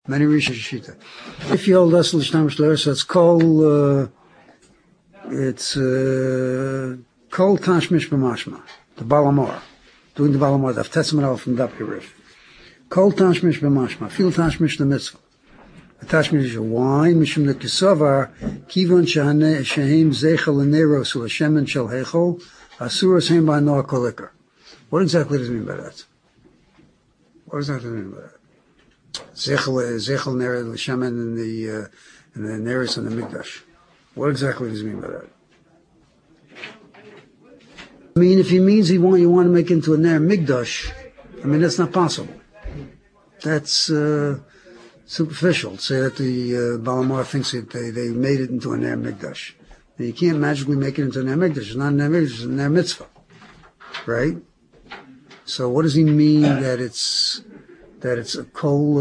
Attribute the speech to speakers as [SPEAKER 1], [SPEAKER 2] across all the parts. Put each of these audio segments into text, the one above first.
[SPEAKER 1] Many Risha Shita. If you hold us l'shtamish l'er, so it's kol tashmish b'mashma, the balamor, doing the balamor, the tetzmanal from Dap Yerif. Kol tashmish b'mashma, fil tashmish the mitzvah. The tashmish is why mishum the kisavar kivon shehem zeichel l'neros u'lashemen shel hechol asuras hem ba'noah kolikar. What exactly does it mean by that? What exactly does it mean by that? Zeichel ner l'shemen in the neros and the mikdash. What exactly does he mean by that? I mean, if he means you want to make it into a ner mikdash, I mean that's not possible. That's superficial. Say that the Balamar thinks that they made it into a ner mikdash. And you can't magically make it into a ner mikdash. It's not a ner mikdash. It's a ner mitzvah, right? So what does he mean that it's a kol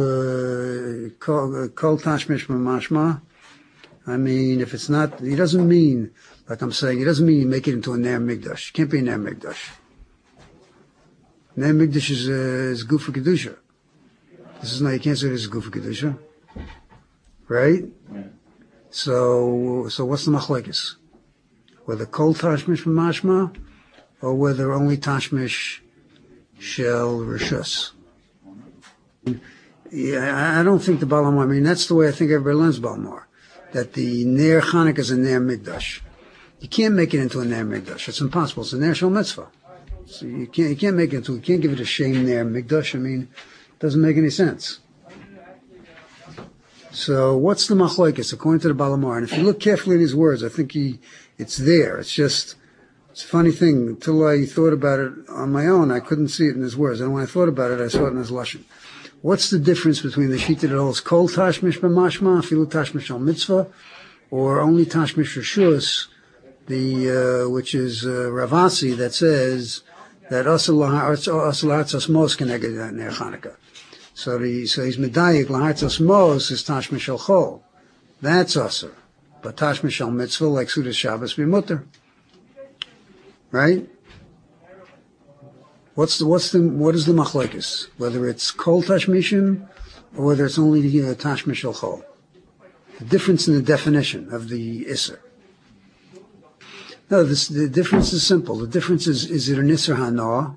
[SPEAKER 1] tashmish mashma? I mean, if it's not, he doesn't mean, like I'm saying, he doesn't mean you make it into a ner mikdash. It can't be a ner mikdash. Ner mikdash is guf kedusha. This is not, you can't say this is guf kedusha, right? So what's the machlekes? Whether kol tashmish mashma or whether only tashmish shel rishus. Yeah, I don't think the Balamar, I mean, that's the way I think everybody learns Balamar. That the Ner Chanukah is a Ner Mikdash. You can't make it into a Ner Mikdash. It's impossible. It's a Ner Shel Mitzvah. So you can't make it into, you can't give it a shame Ner Mikdash. I mean, it doesn't make any sense. So what's the machlokes according to the Balamar? And if you look carefully at his words, I think it's there. It's just, it's a funny thing. Until I thought about it on my own, I couldn't see it in his words. And when I thought about it, I saw it in his lashon. What's the difference between the shita that holds kol tashmish b'mashma, filu tashmish al mitzvah, or only tashmish rishus, which is Ravasi that says that asal lahartzos mos keneged ner Chanukah. So he's medayik lahartzos mos is tashmish al chol. That's asur, but tashmish al mitzvah like Sudas Shabbos be mutter, right? What is the machlekes? Whether it's kol tashmishim or whether it's only tashmish al chol. The difference in the definition of the isser. No, the difference is simple. The difference is it an isser hana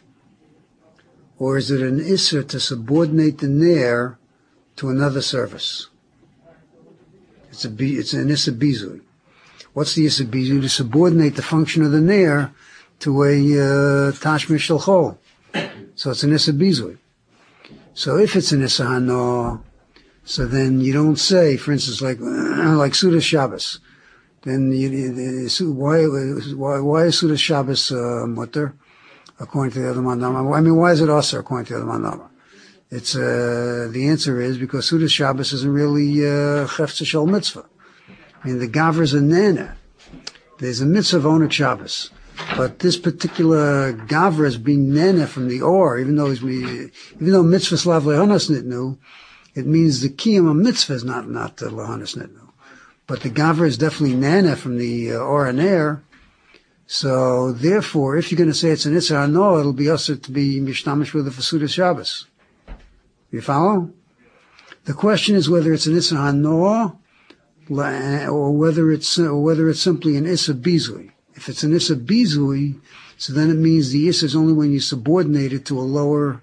[SPEAKER 1] or is it an isser to subordinate the ner to another service? It's an isser bizui. What's the isser bizui? To subordinate the function of the ner to a tashmish shel chol. So it's an issa bizui. So if it's an issa hana, so then you don't say, for instance, like Sudas Shabbos. Then why is Sudas Shabbos mutter according to the other mandama? I mean, why is it also according to the other mandama? It's the answer is because Sudas Shabbos isn't really chefza shel mitzvah. I mean, the gavra is a nana. There's a mitzvah of onat Shabbos. But this particular gavra is being nana from the or, even though mitzvah slav lehanas nitnu, it means the kiyum of mitzvah is not lehanas nitnu. But the gavra is definitely nana from the or and air. So therefore, if you're going to say it's an itzar hano, it'll be usher to be mishtamish with the Sudas Shabbos. You follow? The question is whether it's an itzar hano or whether it's simply an issa bizui. If it's an issa bizui, so then it means the issa is only when you subordinate it to a lower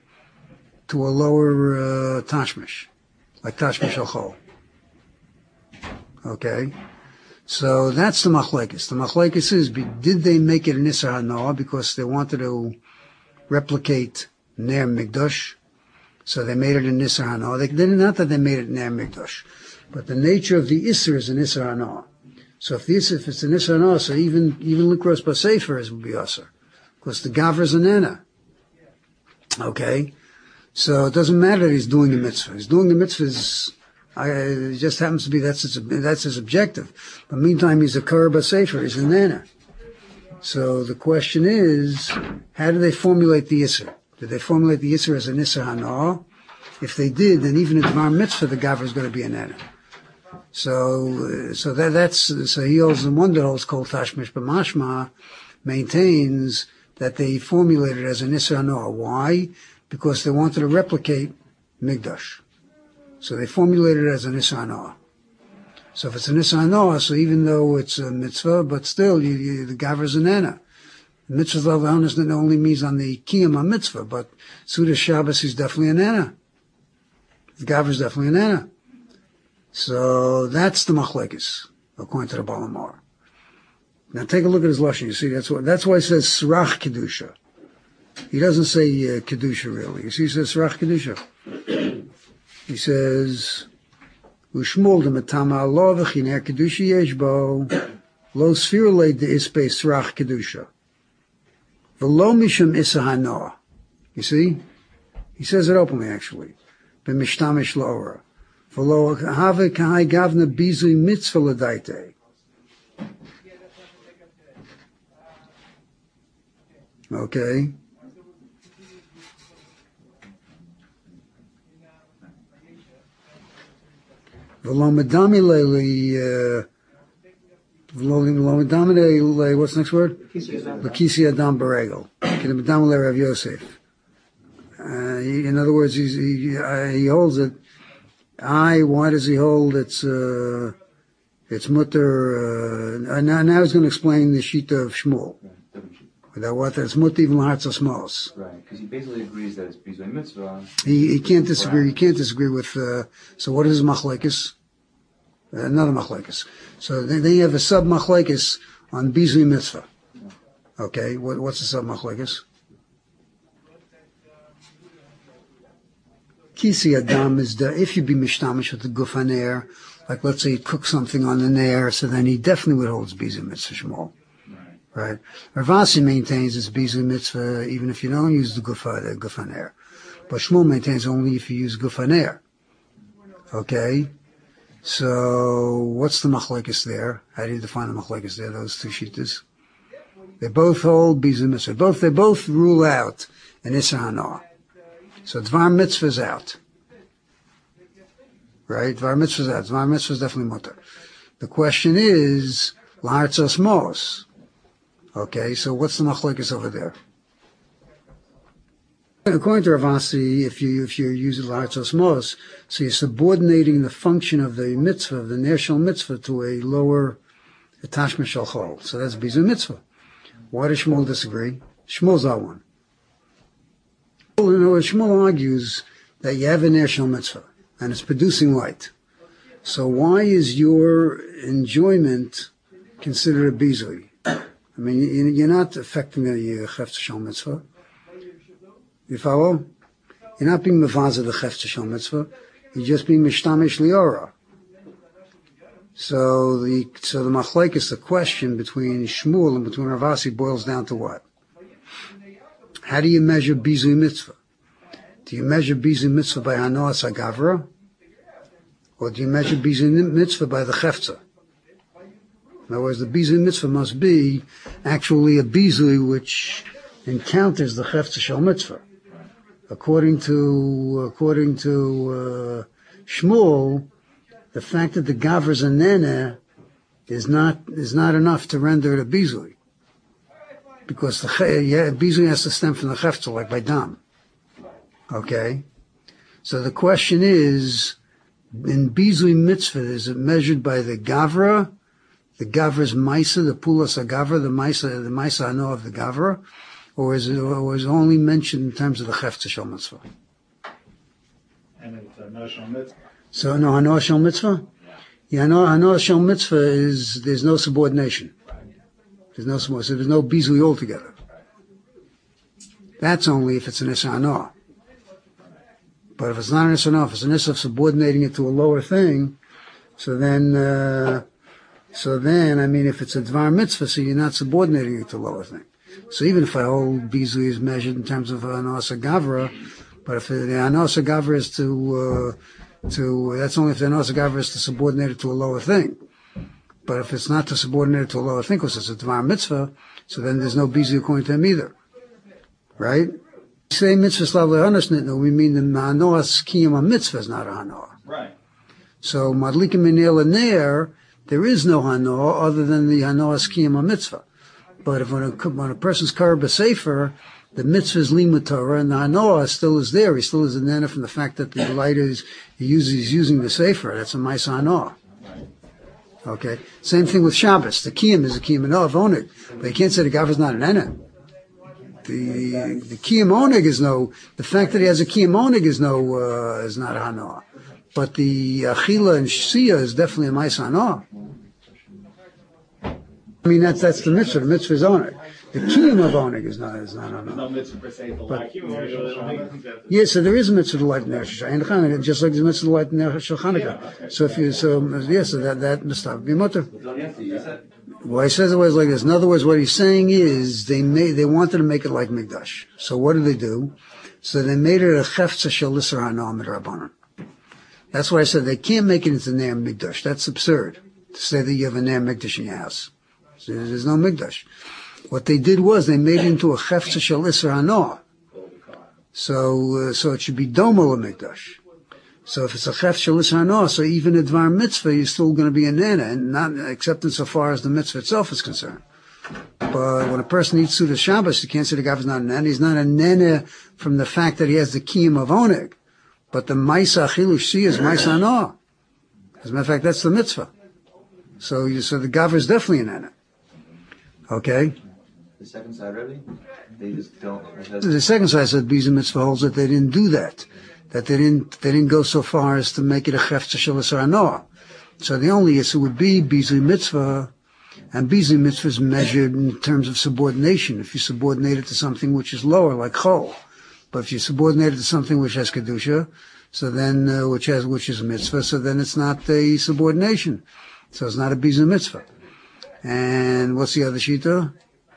[SPEAKER 1] tashmish, like tashmish al chol. Okay, so that's the machlekes. The machlekes is, did they make it an issa hana because they wanted to replicate ner mikdash, so they made it an issa hana. Not that they made it ner mikdash, but the nature of the issa is an issa hana. So if it's an Isser Hana, so even Likros B'Sefer would be Asr. Because the Gavra is an Nana. Okay? So it doesn't matter that he's doing the mitzvah. He's doing the mitzvahs, it just happens to be that's his objective. But meantime, he's a Kar B'Sefer, he's a Nana. So the question is, how do they formulate the Isser? Did they formulate the Isser as an Isser Hana? If they did, then even in Dvar Mitzvah, the Gavra is going to be a Nana. So he holds the one that holds kol tashmish b'mashma maintains that they formulated it as an issa hana. Why? Because they wanted to replicate Mikdash. So they formulated it as an Isser Hanoah. So if it's an Isser Hanoah, so even though it's a mitzvah, but still, the Gavra is an Ena. The mitzvah of Lahanas not only means on the Kiyam mitzvah, but Suda Shabbos is definitely an Ena. The Gavra is definitely an Ena. So that's the Machlekes, according to the Baal HaMaor. Now take a look at his Lashon. You see, that's why he says Srach Kedusha. He doesn't say Kedusha really. You see, he says Srach Kedusha. He says, Ushmol de Matama Allah v'chiner Kedusha yeshbo lo sfir leid de ispe Srach Kedusha v'lo mishum Isser Hanoah. You see? He says it openly actually. B'mishtamish la'ora. V'lo have kahai gavna bizui mitzvah l'daite. Okay. What's the next word? L'kisi Adam Baregel. Rav Yosef. In other words, he holds it. Why does he hold it's mutter? Now he's going to explain the Shita of Shmuel. It's mutter even l'hartzos mos.
[SPEAKER 2] Right, because he basically agrees that it's bizui mitzvah.
[SPEAKER 1] He can't disagree. He can't disagree with. So what is his machlekes? Another machlekes. So then you have a sub machlekes on bizui mitzvah. Okay, what's the sub machlekes? Kisi Adam is if you be mishtamish with the guf haner, like let's say you cook something on the nair, so then he definitely would hold bizui mitzvah shmol. Right. Rav Asi maintains it's bizui mitzvah even if you don't use the guf haner. But Shmuel maintains only if you use guf haner. Okay. So what's the machlekes there? How do you define the machlekes there? Those two shittas. They both hold bizui mitzvah. They both rule out an Isser Hanoah. So Dvar mitzvah is out. Right? Dvar mitzvah is out. Dvar mitzvah is definitely mutter. The question is l'hartzos mos. Okay, so what's the machlekes over there? According to Rav Asi, if you're using l'hartzos mos, so you're subordinating the function of the mitzvah, of the ner shel mitzvah, to a lower attachment shel chol. So that's bizui mitzvah. Why does Shmuel disagree? Shmuel's that one. Shmuel argues that you have a ner shel mitzvah, and it's producing light. So why is your enjoyment considered a bizui? I mean, you're not affecting the chefetz shel mitzvah. You follow? You're not being mevaza the chefetz shel mitzvah. You're just being mishtamish liora. So the machlekes, the question between Shmuel and between Rav Asi boils down to what? How do you measure bizui mitzvah? Do you measure bizui mitzvah by hanoas hagavra, or do you measure bizui mitzvah by the chefetza? In other words, the bizui mitzvah must be actually a bizui which encounters the chefetza shel mitzvah. According to Shmuel, the fact that the gavra is a nene is not enough to render it a bizui, because the bizui has to stem from the chefetza, like by dam. Okay, so the question is, in bizui mitzvah, is it measured by the gavra? The gavra's maisa, the pulas agavra, the maisa hanoah of the gavra, or is it only mentioned in terms of the chefetza shel mitzvah?
[SPEAKER 3] And it's a hanoah shel mitzvah.
[SPEAKER 1] So no hanoah shel mitzvah? Yeah, hanoah shel mitzvah is there's no subordination. There's no subordination, so there's no bizui altogether. That's only if it's an Isser Hanoah. But if it's not an Isser Hanoah, if it's an Isser of subordinating it to a lower thing, so then, I mean, if it's a Dvar mitzvah, so you're not subordinating it to a lower thing. So even if I hold bizui is measured in terms of hanoas hagavra, but if the hanoas hagavra is that's only if the hanoas hagavra is to subordinate it to a lower thing. But if it's not to subordinate it to a lower thing, because it's a Dvar mitzvah, so then there's no bizui according to him either. Right? Say mitzvah slav le'hanasnitnu, we mean the hanoas kiyam mitzvah is not a hanoah.
[SPEAKER 3] Right.
[SPEAKER 1] So madlikim minel ner, there is no hanoah other than the hanoas kiyam mitzvah. But if when a person's karba sefer, The mitzvah is limud Torah, and the hanoah still is there. He still is a nana from the fact that the light he's using the sefer. That's a ma'isa hanoah. Okay. Same thing with Shabbos. The kiyum is a kiyum of oneg, but you can't say the gavra is not an nana. The kiyum oneg is no. The fact that he has a kiyum oneg is not a hanoah. But the achila and shia is definitely a ma'isa hanoah. I mean, that's the mitzvah. The mitzvah is oneg. The kiyum of oneg is not hanoah.
[SPEAKER 3] No mitzvah per se to like you.
[SPEAKER 1] Yeah, so there is a mitzvah to light Ner Chanukah, just like there's a mitzvah to light Ner Chanukah. So that must be mutter. Well, he says it was like this. In other words, what he's saying is they wanted to make it like Mikdash. So what did they do? So they made it a chefza shel Isser hanoah midrabanan. That's why I said they can't make it into Ner Mikdash. That's absurd to say that you have a Ner Mikdash in your house. So there's no Mikdash. What they did was they made it into a chefza shel Isser hanoah. So it should be domo mikdash. So if it's a chef shel Isser hanoah, so even a dvar mitzvah, you're still going to be a nana, and not except insofar as the mitzvah itself is concerned. But when a person eats Suda Shabbos, you can't say the guy is not a nana. He's not a nana from the fact that he has the kiyum of oneg. But the ma'isa achilu shi is ma'isa hanoah. As a matter of fact, that's the mitzvah. So the gavra is definitely a nana. Okay?
[SPEAKER 2] The second side, Rebbe? They just don't.
[SPEAKER 1] The second side said Bizu Mitzvah holds that they didn't do that. That they didn't go so far as to make it a chefza shel Isser hanoah. So the only issue would be Bizu Mitzvah, and Bizu Mitzvah is measured in terms of subordination. If you subordinate it to something which is lower, like chol, but if you subordinate it to something which has kedusha, so then which is a mitzvah, so then it's not a subordination. So it's not a Bizu Mitzvah. And what's the other shita?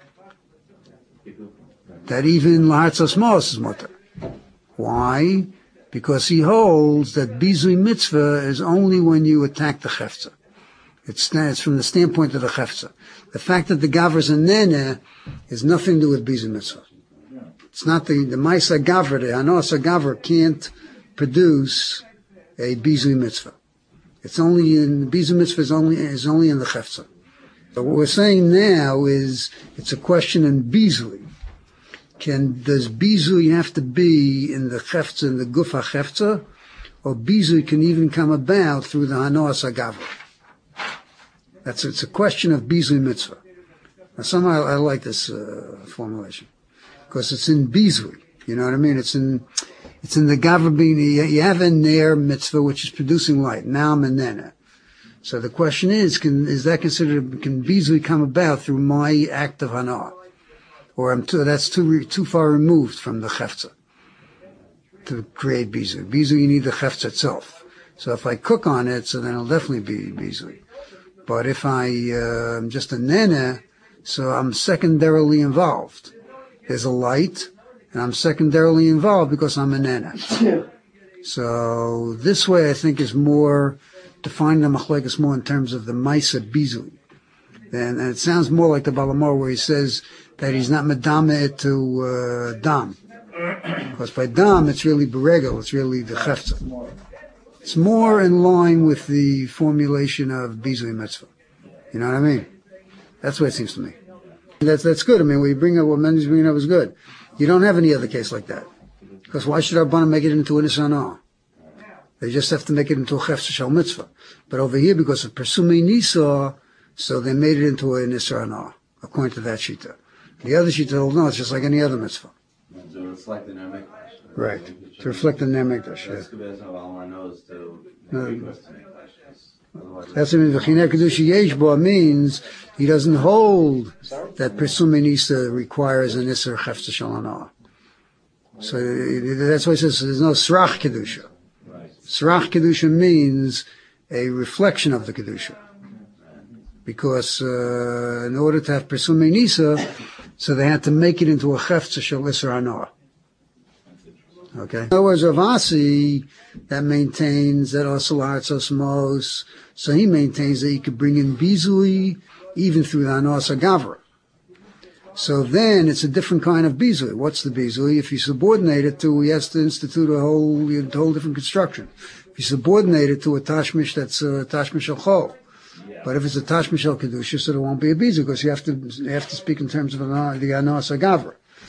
[SPEAKER 1] That even Lahatzos Mos is mutter. Why? Because he holds that Bizui Mitzvah is only when you attack the Chefza. It's from the standpoint of the Chefza. The fact that the Gavra is a Nene has nothing to do with Bizui Mitzvah. It's not the Maisa Gavra, the Hanosa Gavra can't produce a Bizui Mitzvah. It's only in, Bizui Mitzvah is only in the Chefza. But what we're saying now is, it's a question in Bizui. Does Bizui have to be in the Chefza, in the Gufa Chefza, or Bizui can even come about through the Hanoas HaGavra? It's a question of Bizui Mitzvah. Now somehow I like this formulation, because it's in Bizui, you know what I mean? It's in the Gavra being, you have a Ner Mitzvah which is producing light, now Menena. So the question is can Bizui come about through my act of Hanoah? Or that's too far removed from the chefza to create bizui. Bizui, you need the chefza itself. So if I cook on it, so then it'll definitely be bizui. But if I'm just a nene, so I'm secondarily involved. There's a light, and I'm secondarily involved because I'm a nene. So this way, I think, is more defining the machlekes more in terms of the maisa bizui. And it sounds more like the Balamor where he says that he's not medame to dam. Because by dam, it's really beregel, it's really the chefza. It's more in line with the formulation of Bizui Mitzvah. You know what I mean? That's what it seems to me. That's good. I mean, what Mendy's bringing up is good. You don't have any other case like that. Because why should Rabbanan make it into an Isana? They just have to make it into a chefza shel mitzvah. But over here, because of Persumei Nisa, so they made it into an Isra, according to that shita. The other shita told no, it's just like any other mitzvah.
[SPEAKER 4] To reflect the Ner Mikdash.
[SPEAKER 1] Right. To reflect the Ner Mikdash.
[SPEAKER 4] That's good as how Almar knows to
[SPEAKER 1] No.
[SPEAKER 4] request to Mikdash.
[SPEAKER 1] That's what I mean. V'chiner kedusha yeshbo means he doesn't hold that Persumei Nisa requires an Isra chefza shel hanoah. So that's why he says there's no srach kedusha.
[SPEAKER 4] Right.
[SPEAKER 1] Srach kedusha means a reflection of the kedusha. Because in order to have Persumei Nisa, so they had to make it into a chefza shel Isser hanoah. Okay. In other words, Rav Asi, that maintains that also Lahatzos Mos, so he maintains that you could bring in Bizui even through the Hanoas HaGavra. So then it's a different kind of Bizui. What's the Bizui? If you subordinate it to, he has to institute a whole different construction. If you subordinate it to a Tashmish that's a Tashmish shel Chol. But if it's a Tashmish shel Kedusha, so there won't be a Bizui, because you have to speak in terms of the Hanoas HaGavra.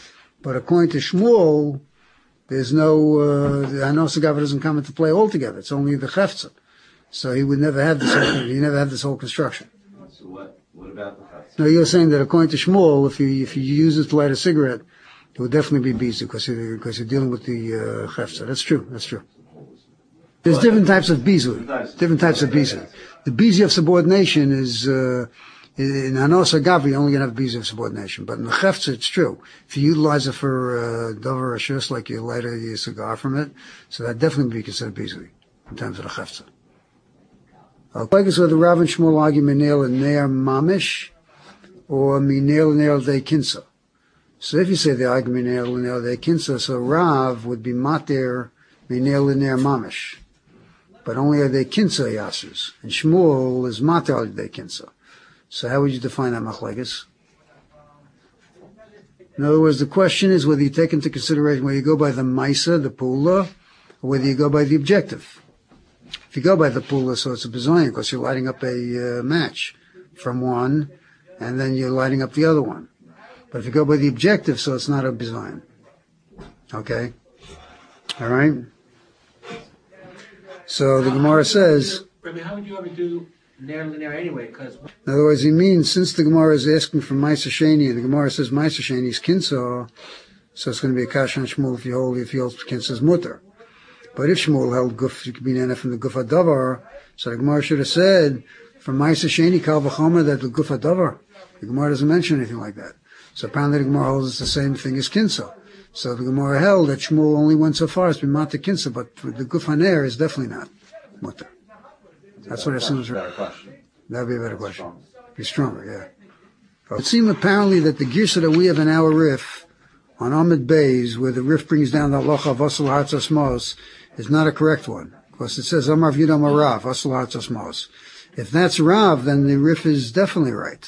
[SPEAKER 1] But according to Shmuel, there's no, the Hanos Agava doesn't come into play altogether. It's only the Chefza. So he would never have this whole construction.
[SPEAKER 4] So what about the house?
[SPEAKER 1] No, you're saying that according to Shmuel, if you use it to light a cigarette, it would definitely be Bizu because you're dealing with the Chefza. That's true. There's different types of Bizu. The Bizu of subordination is, in Hanos Agava, you only going to have Bizu of subordination. But in the Chefza, it's true. If you utilize it for Dover Rashus, like you light a cigar from it, so that definitely would be considered Bizu in terms of the Chefza. Okay, so the Rav and Shmuel argue Minel and Ne'er Mamish or Minel and Ne'er De Kinsa. So if you say the argument Minel and Ne'er De Kinsa, so Rav would be Mater Minel and Ne'er Mamish. But only are they Kinsa Yasus. And Shmuel is Mater De Kinsa. So how would you define that machlekes? In other words, the question is whether you take into consideration whether you go by the Maisa, the Pula, or whether you go by the objective. If you go by the Pula, so it's a bizoyan because you're lighting up a match from one, and then you're lighting up the other one. But if you go by the objective, so it's not a bizoyan. Okay? All right? So the Gemara says...
[SPEAKER 5] Rabbi, how would you ever do Ner L'Ner anyway? Because
[SPEAKER 1] in other words, he means, since the Gemara is asking for Ma'aser Sheni, and the Gemara says Ma'aser Sheni is Kinsa, so it's going to be a Kasha on Shmuel if you hold Kinsa's mutter. But if Shmuel held Guf, you could be Nana from the Guf HaDavar, so the Gemara should have said, from Ma'aser Sheni, Kal V'chomer, that the Guf HaDavar. The Gemara doesn't mention anything like that. So apparently the Gemara holds it's the same thing as Kinsa. So the Gemara held that Shmuel only went so far as to be Mata Kinsa, but the Guf HaNer is definitely not mutter. That's what it seems. That would be a better question. Be stronger, yeah. It seems apparently that the Girsa that we have in our Rif, on Ahmed Bays, where the Rif brings down the Halacha of Asul Hatzos Mos, is not a correct one. Because it says, Amar V'yud Amar Rav, Asul Hatzos Mos. If that's Rav, then the Rif is definitely right.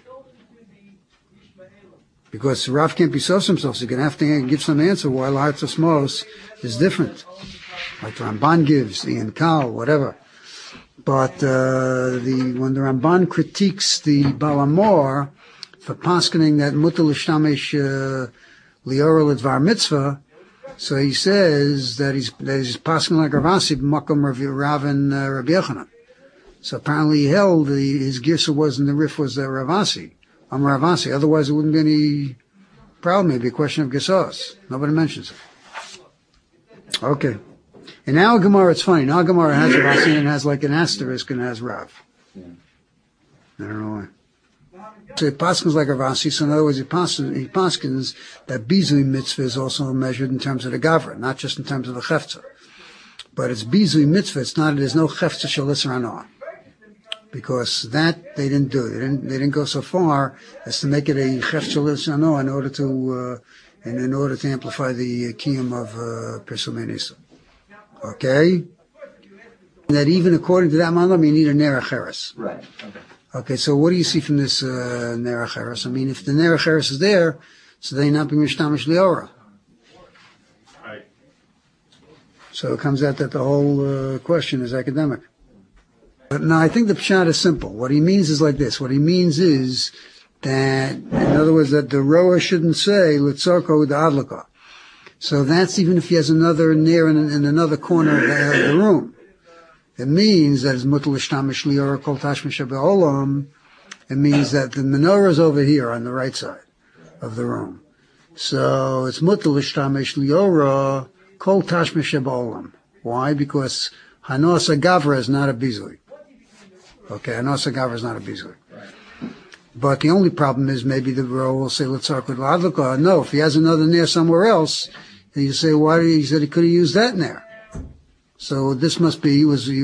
[SPEAKER 1] Because Rav can't be so himself, so you're going to have to give some answer why Hatzos Mos is different. Like the Ramban gives, Ian Kal, whatever. But when the Ramban critiques the Balamor for paskening that mutar l'shtamesh liora l'dvar mitzvah, so he says that he's paskening like Ravasi b'makom Rav and Rabbi Yochanan. So apparently he held his girsa was in the Rif was Ravasi. Ravasi. Otherwise, it wouldn't be any problem. It'd be a question of gesos. Nobody mentions it. Okay. In our Gemara, it's funny. In our Gemara, it has Ravasi and it has like an asterisk and it has Rav. I don't know why. So it paskins like Ravasi. So in other words, he paskins that Bizui mitzvah is also measured in terms of the Gavra, not just in terms of the Chefza. But it's Bizui mitzvah. It's not. There's no Chefza shalis ranoah. Because that they didn't do. They didn't go so far as to make it a chef shalis ranoah in order to amplify the kiyum of Pirsum Nisa. Okay? That even according to that malam, you need a ner acheres.
[SPEAKER 2] Right.
[SPEAKER 1] Okay, so what do you see from this ner acheres? I mean, if the ner acheres is there, so they not be mishtamish liora.
[SPEAKER 3] Right.
[SPEAKER 1] So it comes out that the whole question is academic. But no, I think the pshat is simple. What he means is like this. What he means is that, in other words, that the rower shouldn't say, Litzarko the adlaka. So that's even if he has another near in another corner of the room. It means that it's mutal ishtamish liora kol tashmish be'olam. It means that the menorah is over here on the right side of the room. So it's mutal ishtamish liora kol tashmish be'olam. Why? Because Hanos Agavra is not a bizui. Okay, Hanos Agavra is not a bizui. But the only problem is maybe the row will say, let's start with Ladlaka. No, if he has another nair somewhere else, then you say, why did he said he could have used that nair? So this must be, he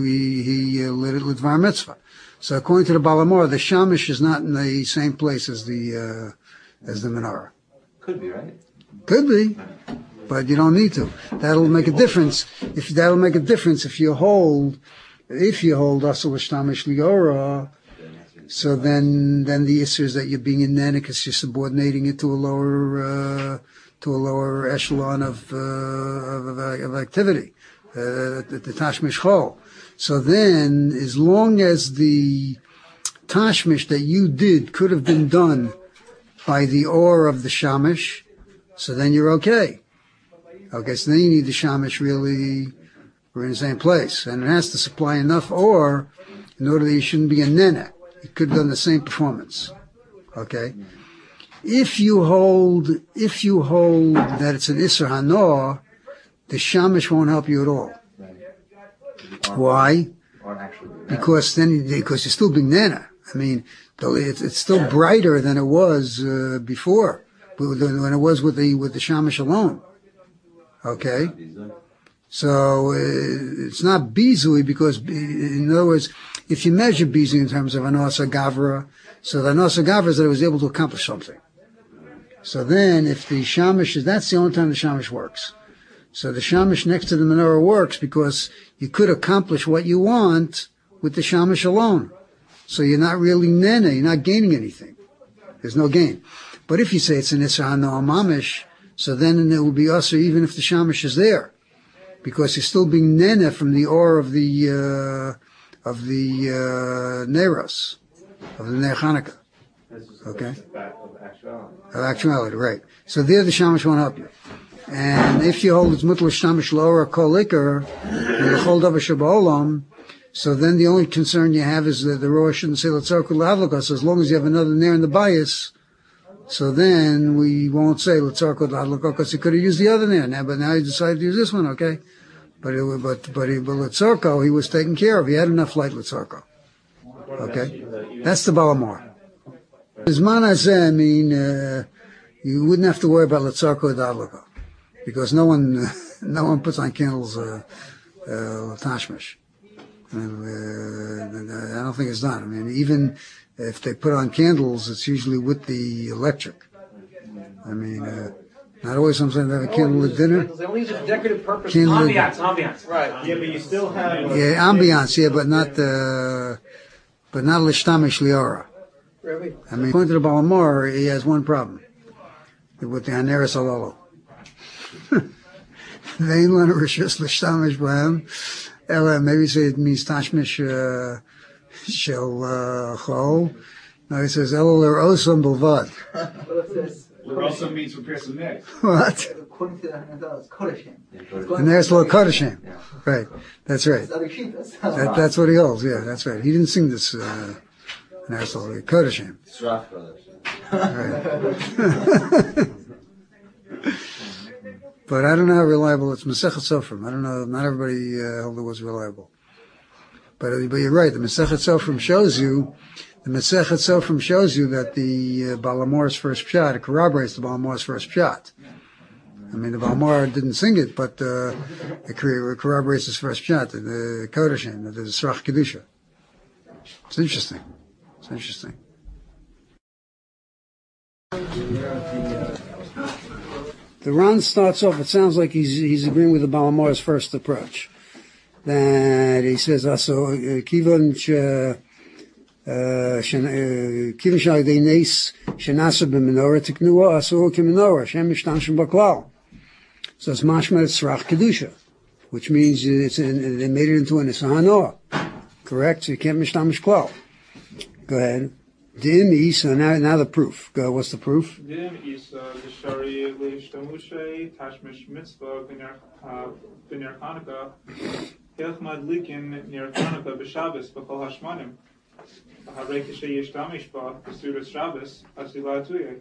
[SPEAKER 1] lit it with Var Mitzvah. So according to the Balamor, the Shamish is not in the same place as the menorah.
[SPEAKER 2] Could be, right?
[SPEAKER 1] Could be. But you don't need to. That'll make a difference. If you hold Asal Shtamish Liora, so then the issue is that you're being inanic, you're subordinating it to a lower echelon of activity, the Tashmish Chol. So then, as long as the Tashmish that you did could have been done by the or of the Shamish, so then you're okay. Okay, so then you need the shamash really, we're in the same place. And it has to supply enough ore in order that you shouldn't be a nene. It could have done the same performance. Okay? If you hold that it's an Isser Hanor, the shamash won't help you at all. Why? Because you're still being nana. I mean, it's still brighter than it was before, when it was with the shamash alone. Okay, so it's not bizui because, in other words, if you measure bizui in terms of an asa gavra, so the asa gavra is that it was able to accomplish something. So then, if the shamash that's the only time the shamash works. So the shamash next to the menorah works because you could accomplish what you want with the shamash alone. So you're not really nene, you're not gaining anything. There's no gain. But if you say it's an Isser Hanoah Mamish, so then it will be usher even if the shamash is there. Because you're still being nene from the ore of the Neros, of the Ner Chanukah. Okay? Of actuality, right. So there the shamash won't help you. And if you hold it's mutal shamash lower kol ikar, the hold of a shabolam, so then the only concern you have is that the rosh shouldn't say letzarku l'havlaka. So as long as you have another ner in the bias, so then we won't say letzarku l'havlaka because he could have used the other ner. Now, but now he decided to use this one, okay? But letzarko he was taken care of. He had enough light letzarko. Okay, that's the balamor. Zman hazeh, I mean, you wouldn't have to worry about letzarko l'havlaka. Because no one puts on candles, tashmish. I don't think it's done. I mean, even if they put on candles, it's usually with the electric. I mean, not always sometimes they have a candle at dinner.
[SPEAKER 5] They only use it for decorative purpose.
[SPEAKER 6] Ambiance.
[SPEAKER 3] Right. Yeah, but you still have.
[SPEAKER 1] Yeah, ambiance, yeah, but not l'shtamish liora.
[SPEAKER 6] Really?
[SPEAKER 1] I mean, according to the Balamor, he has one problem. With the Haneris Alolo. They ain't learn a rishus l'shtamish b'hem. Ella, maybe say it means tashmish shel chol. Now he says ella l'rosam b'lvad.
[SPEAKER 3] L'rosam means repair some neck.
[SPEAKER 1] What?
[SPEAKER 6] According to the it's Kodashim.
[SPEAKER 1] And there's lo kodashim. Right. That's right.
[SPEAKER 6] It's other sheep.
[SPEAKER 1] That's what he holds. Yeah, that's right. He didn't sing this. There's lo kodashim.
[SPEAKER 4] Sraf brothers.
[SPEAKER 1] Right. But I don't know how reliable it's Masechet Sofrim. I don't know. Not everybody held it was reliable. But you're right. The Masechet Sofrim shows you that the Balamor's first pshat, it corroborates the Balamor's first pshat. I mean, the Balamor didn't sing it, but it corroborates his first pshat, the Kodashim, the Srach Kedusha. It's interesting. The Ran starts off, it sounds like he's agreeing with the Balamor's first approach. That he says, Kivan Sha'idei Nes Shenasa B'Menorah Tiknua Asur K'Menorah Shem Mishtanshim Baklal. So it's Mashma Tzrach Kedusha, which means they made it into an Isser Hanoah. Correct? So you can't Mishtamish Klal. Go ahead. Dim Isa, now the proof. Go, what's the proof?
[SPEAKER 7] Dim Isa, the Shari, Leishtamushe, Tashmish Mitzvah, B'ner Chanukah, Hilchmad Likin, Ner Chanukah, B'Shabbos, B'Chol Hashmanim, B'Harei Kishe Yishtamish Ba, B'Sudas Shabbos, Asila Tuye.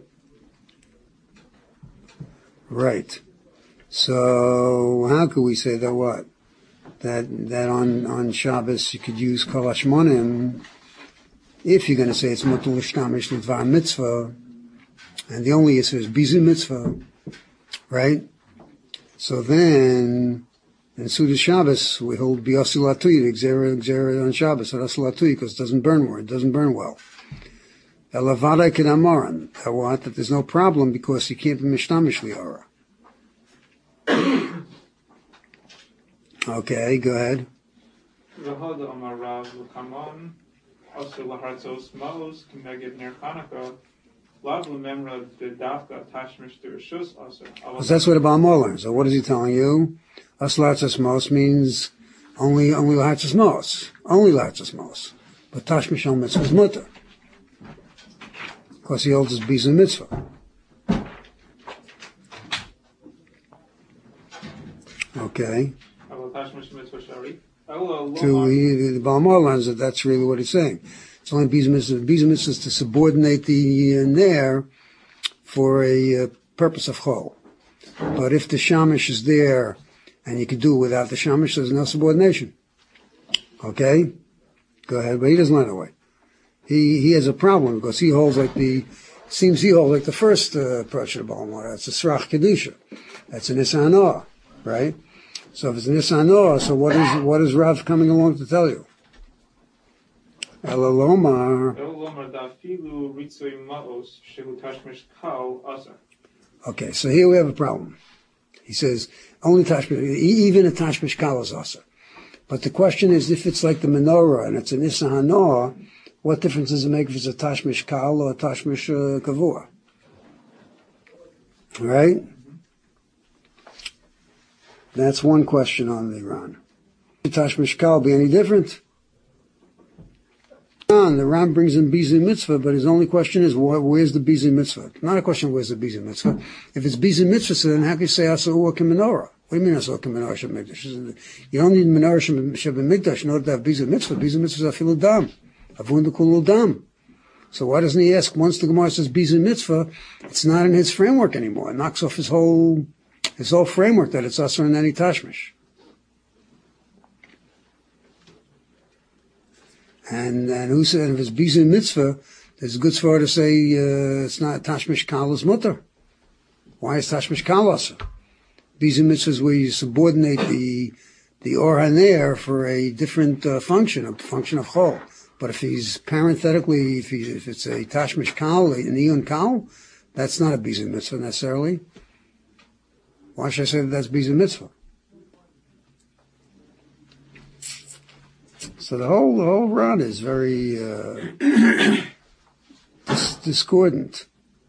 [SPEAKER 1] Right. So, how could we say that what? That on Shabbos you could use Kol Hashmanim, if you're going to say it's mutul l'shtamish l'dvar mitzvah, and the only issue is bizu mitzvah, right? So then, in Sudas Shabbos, we hold biyasu latuyi, exera on Shabbos, so that's latuyi, because it doesn't burn well. Elavada kedamaran, that there's no problem, because you can't be mishtamish liara. Okay, go ahead.
[SPEAKER 7] V'hoda amar Rav l'kamon, also lahartzos maos, k'neged ner Chanukah, lav l'memra d'davka tashmish d'rishus also.
[SPEAKER 1] Because that's what the Baal learns. So what is he telling you? Us lahartzos maos means only lahartzos maos. Only lahartzos maos. But tashmish al mitzvah is mutter. Because he holds his bizu mitzvah. Okay.
[SPEAKER 7] אבל תשמיש מצווה שרעי.
[SPEAKER 1] The Balmor learns that that's really what he's saying. It's only Bizu Mitzvah. Bizu Mitzvah is to subordinate the Nair for a purpose of Chol. But if the Shamish is there, and you can do it without the Shamish, there's no subordination. Okay? Go ahead, but he doesn't learn that way. He has a problem because he holds like the first approach to the Balmor. That's a Srach Kedusha. That's an Isanoah, right? So if it's an Isanoah, so what is Rav coming along to tell you? Elalomar. Okay, so here we have a problem. He says, only Tashmish, even a Tashmish Kal is Asa. But the question is, if it's like the menorah and it's an Issa Hanoah, what difference does it make if it's a Tashmish Kal or a Tashmish Kavua? Right? That's one question on the Ran. Would Tashmish Kal be any different? The Ram brings in Bizu Mitzvah, but his only question is, where's the Bizu Mitzvah? Not a question, where's the Bizu Mitzvah? If it's Bizu Mitzvah, so then how can you say Asa'uah Kemenorah? What do you mean Asa'uah Kemenorah Sheb Mikdash? You don't need Menorah Sheb Mikdash in order to have Bizu Mitzvah. Bizu Mitzvah is Afilu Dam. Avun Dekulu Dam. So why doesn't he ask, once the Gemara says Bizu Mitzvah, it's not in his framework anymore. It knocks off his whole framework that it's Asar in any Tashmish. And who said if it's Bizu Mitzvah, there's a good svara to say it's not Tashmish Kal is mutter. Why is Tashmish Kal also? Bizu Mitzvah is where you subordinate the Or HaNer for a different function, a function of Chol. But if he's parenthetically, if it's a Tashmish Kal, an Iyun Kal, that's not a Bizu Mitzvah necessarily. Why should I say that that's Bizu Mitzvah? So the whole run is very discordant.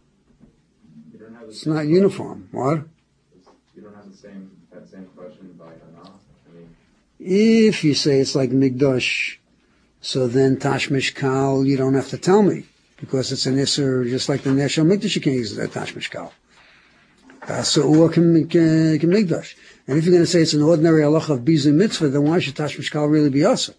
[SPEAKER 1] It's not uniform. What?
[SPEAKER 4] You don't have that same question by Hana?
[SPEAKER 1] If you say it's like Migdash, so then Tashmish Kal, you don't have to tell me, because it's an Isser, just like the Neshel Migdash, you can't use that Tashmish Kal. Asa'uah Migdash. And if you're going to say it's an ordinary halacha of Bizu Mitzvah, then why should Tashmish Kal really be Asa?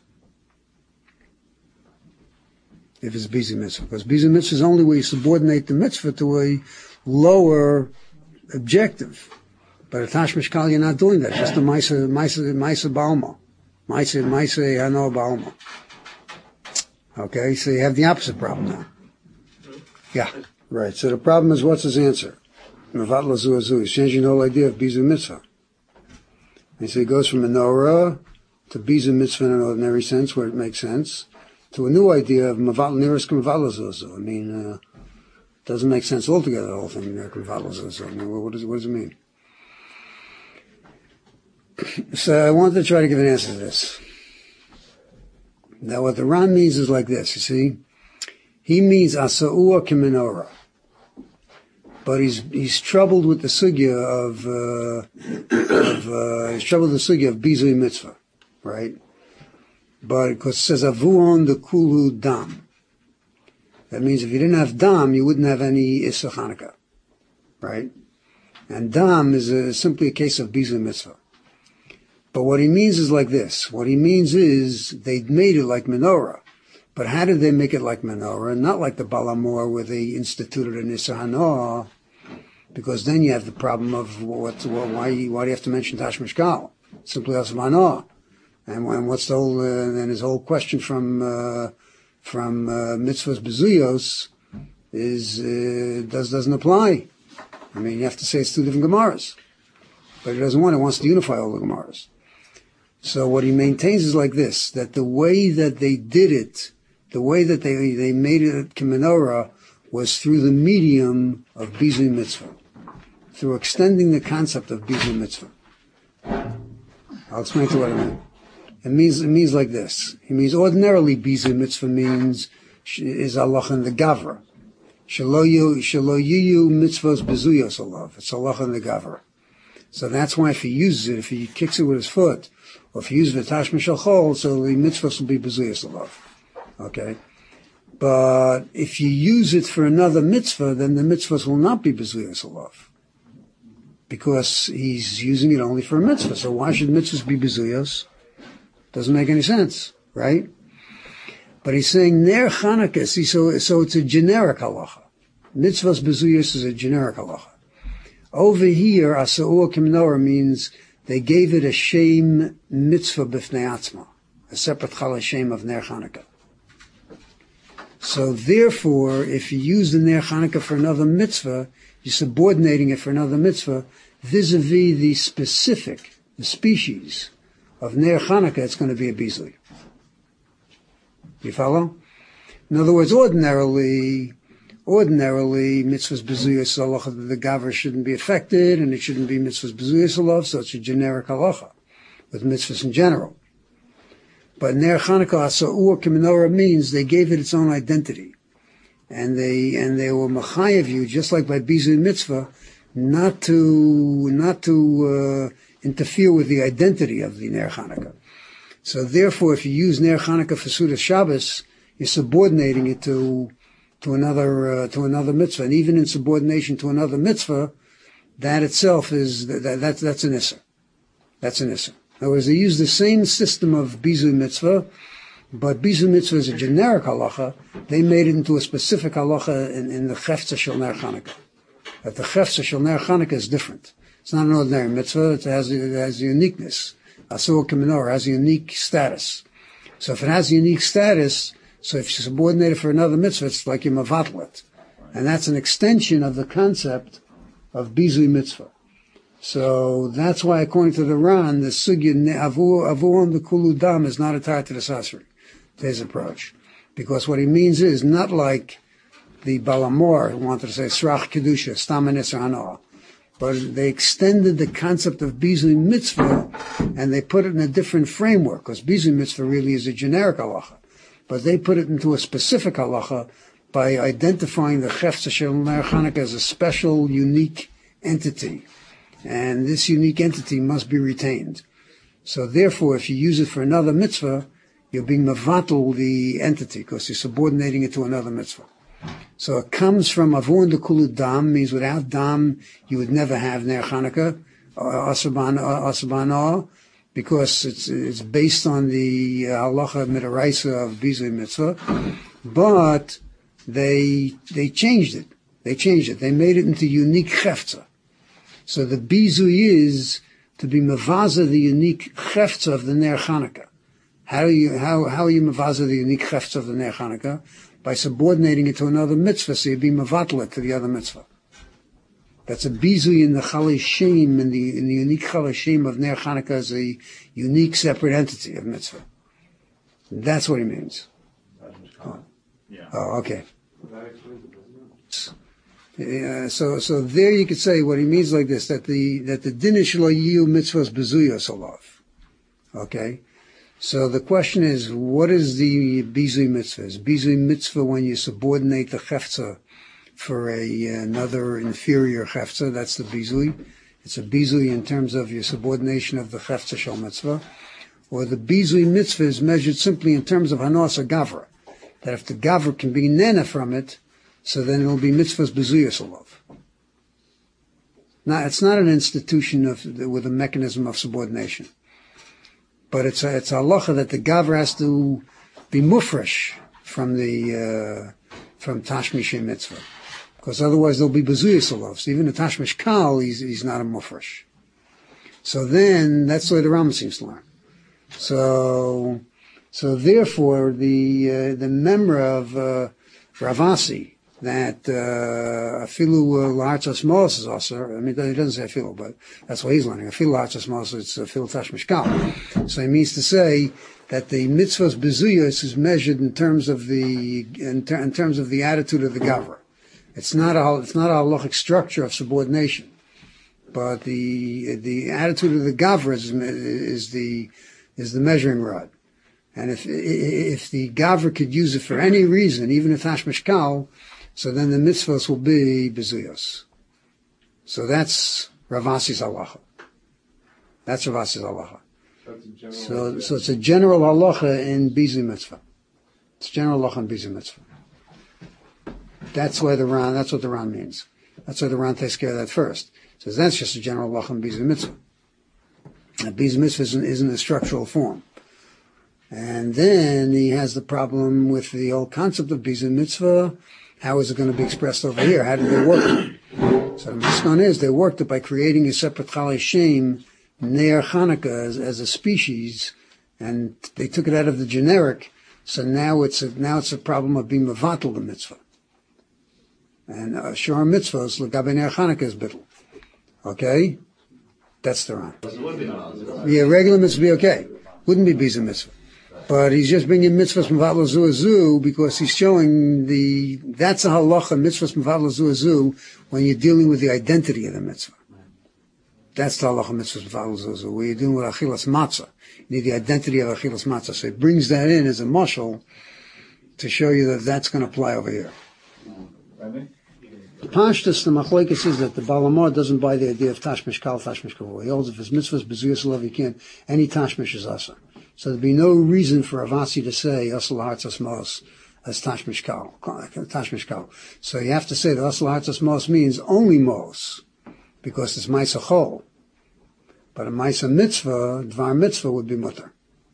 [SPEAKER 1] If it's Bizu Mitzvah. Because Bizu Mitzvah is only where you subordinate the mitzvah to a lower objective. But at Tashmish Kal, you're not doing that. Just a Maisa Balma. Maisa Hano Balma. Okay, so you have the opposite problem now. Yeah. Right, so the problem is, what's his answer? Mavat Lazu Azu. He's changing the whole idea of Bizu Mitzvah. And so he goes from menorah to Bizu Mitzvah in an ordinary sense, where it makes sense, to a new idea of Mavat Niris Mavat Lazu Azu. I mean, it doesn't make sense altogether, the whole thing, Mavat Lazu Azu. I mean, what does it mean? So I wanted to try to give an answer to this. Now what the Ram means is like this, you see. He means Asa'uah Kemenorah. But he's troubled with the sugya of Bizui Mitzvah, right? But because it says Avuon the Kulu Dam. That means if you didn't have Dam, you wouldn't have any Issa Chanukah, right? And Dam is simply a case of Bizui Mitzvah. But what he means is like this. What he means is they made it like menorah. But how did they make it like menorah? Not like the Balamor where they instituted an Issa Hanoah, because then you have the problem of why do you have to mention Tashmish Kal? Simply as Hanoah. And what's the whole, and his whole question from Mitzvahs Bezuyos doesn't apply. I mean, you have to say it's two different Gemaras. But he doesn't want it. He wants to unify all the Gemaras. So what he maintains is like this, that the way that they did it, the way that they made it Kemenorah was through the medium of Bizui Mitzvah, through extending the concept of Bizui Mitzvah. I'll explain to you what I mean. It means like this. It means ordinarily Bizui Mitzvah is Allah and the Gavra. Shelo yiyu mitzvos bezuyos alav. It's Allah and the Gavra. So that's why if he uses it, if he kicks it with his foot, or if he uses the Tashmish Chol, so the mitzvahs will be bezuyos alav. Okay? But if you use it for another mitzvah, then the mitzvahs will not be bezuyos alav. because he's using it only for a mitzvah. So why should mitzvahs be bezuyos? Doesn't make any sense, right? But he's saying Ner Chanukah, see, so it's a generic halacha. Mitzvahs bezuyos is a generic halacha. Over here, Asa'ur Kimnora means they gave it a shem mitzvah b'fnei atzma, a separate chala shem of Ner Chanukah. So therefore, if you use the Ner Chanukah for another mitzvah, you're subordinating it for another mitzvah, vis-a-vis the specific, the species of Ner Chanukah, it's going to be a bizui. You follow? In other words, ordinarily, mitzvahs bezuyos halacha that the gaver shouldn't be affected, and it shouldn't be mitzvahs bezuyos halacha, so it's a generic halacha with mitzvahs in general. But Ner Chanukah Asa'ur K'menorah means they gave it its own identity. And they were machayev you, just like by Bizui Mitzvah, not to interfere with the identity of the Ner Chanukah. So therefore, if you use Ner Chanukah for Sudas Shabbos, you're subordinating it to another mitzvah. And even in subordination to another mitzvah, that itself is, that's an Isser. That's an Isser. In other words, they use the same system of Bizui Mitzvah, but Bizui Mitzvah is a generic halacha. They made it into a specific halacha in the Chefza Shel Ner Chanukah. That the Chefza Shel Ner Chanukah is different. It's not an ordinary mitzvah. It has a uniqueness. Asur K'menorah has a unique status. So if it has a unique status, so if you subordinate it for another mitzvah, it's like you mavatl it. And that's an extension of the concept of Bizui Mitzvah. So that's why, according to the Ran, the sugya avuon the kuludam is not a tar to the sasri, to his approach, because what he means is not like the Balamor who wanted to say srach kedusha stam v'nisr hanoah, but they extended the concept of bizui mitzvah and they put it in a different framework, because bizui mitzvah really is a generic halacha, but they put it into a specific halacha by identifying the Chefza Shel Ner Chanukah as a special, unique entity. And this unique entity must be retained. So therefore, if you use it for another mitzvah, you're being mevatel the entity, because you're subordinating it to another mitzvah. So it comes from avun dekulu dam, means without dam, you would never have Ner Chanukah, asabana, because it's based on the halacha midaraisa of bizui mitzvah. But they changed it. They made it into unique chefza. So the bizui is to be mavaza the unique chefza of the Ner Chanukah. How are you mavaza the unique chefza of the Ner Chanukah? By subordinating it to another mitzvah, so you be mavatla to the other mitzvah. That's a bizui in the chalei shem, in the unique chalei shem of Ner Chanukah as a unique separate entity of mitzvah. That's what he means. Oh, okay. So there you could say what he means like this, that the din shelo yiyu mitzvahs bezuyos olav. Okay? So the question is, what is the bizui mitzvah? Is bizui mitzvah when you subordinate the chefza for another inferior chefza? That's the bizui. It's a bizui in terms of your subordination of the chefza shel mitzvah. Or the bizui mitzvah is measured simply in terms of hanos gavra. That if the gavra can be nena from it, so then it will be mitzvahs bezuyos olav. Now, it's not an institution with a mechanism of subordination, but it's a halacha that the gavra has to be mufresh from tashmish mitzvah, because otherwise there'll be bezuyos olav. So even a tashmish kal, he's not a mufresh. So then that's the way the Rambam seems to learn. So therefore the member of Ravasi, that afilu la'artzas mos is also, I mean, he doesn't say afilu, but that's what he's learning. Afilu la'artzas mos, it's afilu tashmish kal. So he means to say that the mitzvahs bezuyos is measured in terms of the attitude of the gavra. It's not a halachic structure of subordination, but the attitude of the gavra is the measuring rod. And if the gavra could use it for any reason, even if tashmish kal, so then the mitzvahs will be bezuyos. So that's Ravasi's halacha. So it's a general halacha in bizui mitzvah. It's general halacha in bizui mitzvah. That's what the Ran means. That's why the Ran takes care of that first. So that's just a general halacha in Biza Mitzvah. Now, Biza Mitzvah isn't a structural form. And then he has the problem with the old concept of Biza Mitzvah. How is it going to be expressed over here? How did they work it? So the Miskan is, they worked it by creating a separate Chal Hashem, Ner Chanukah, as a species, and they took it out of the generic, so now it's a problem of being mevatel the mitzvah. And Shor mitzvahs, l'gabe Ner Chanukah is bittul. Okay? That's the Ran. Yeah, regular mitzvah be okay. Wouldn't be Biza Mitzvah. But he's just bringing mitzvahs mevatel zu because he's showing that's a halacha, mitzvahs mevatel zu when you're dealing with the identity of the mitzvah. That's the halacha mitzvahs mevatel zu where you're dealing with achilas matzah. You need the identity of achilas matzah. So he brings that in as a mashal to show you that that's going to apply over here. The Pashtus, the Machlokes is that the Balamar doesn't buy the idea of Tashmish Kal, Tashmish Kavur. He holds if his mitzvahs bezuyas love, he can't. Any Tashmish is asa. So there'd be no reason for Avasi to say Asal Hartzas Mos as Tashmish Kal. So you have to say that Asal Hartzas Mos means only Mos, because it's Maisa Chol. But a Maisa Mitzvah, Dvar Mitzvah would be Mutter.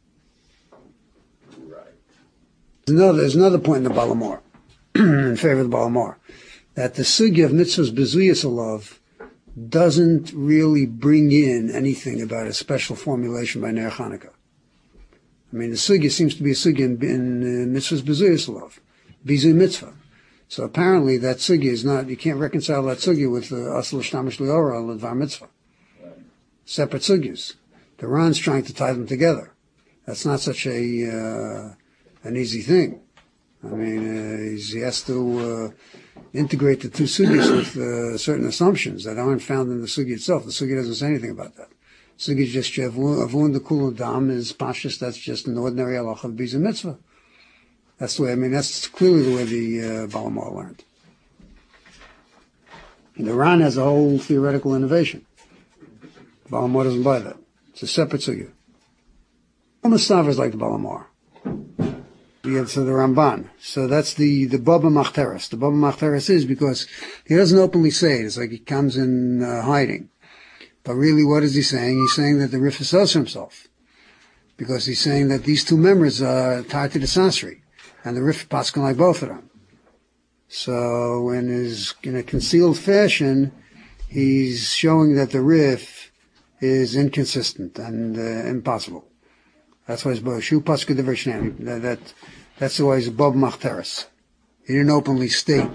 [SPEAKER 1] There's another point in the Balamor, in favor of the Balamor, that the sugya of mitzvahs bezuyas alav doesn't really bring in anything about a special formulation by Ner Chanukah. I mean, the sugya seems to be a sugya in mitzvahs bezuyas alav, bizu mitzvah. So apparently that sugya is not, you can't reconcile that sugya with the asal shtamish liora l'dvar mitzvah. Separate sugyas. The Ran's trying to tie them together. That's not such an easy thing. I mean, he has to integrate the two sugyas with certain assumptions that aren't found in the sugya itself. The sugya doesn't say anything about that. Sugya is just avun the kul dam is pashas. That's just an ordinary halacha of biza mitzvah. That's the way. I mean, that's clearly the way the Balamar learned. And the Ran has a whole theoretical innovation. Balamar doesn't buy that. It's a separate sugya. All Mustafa is like the Balamar. You have the Ramban. So that's the Baba Machteres. The Baba Machteres is because he doesn't openly say it. It's like he comes in hiding. But really, what is he saying? He's saying that the Rif is also himself. Because he's saying that these two members are tied to the Sasri. And the Rif Paskin like both of them. So in a concealed fashion, he's showing that the Rif is inconsistent and impossible. That's why it's Shu Paskin Divershnami. That's why he's Bob Machteres. He didn't openly state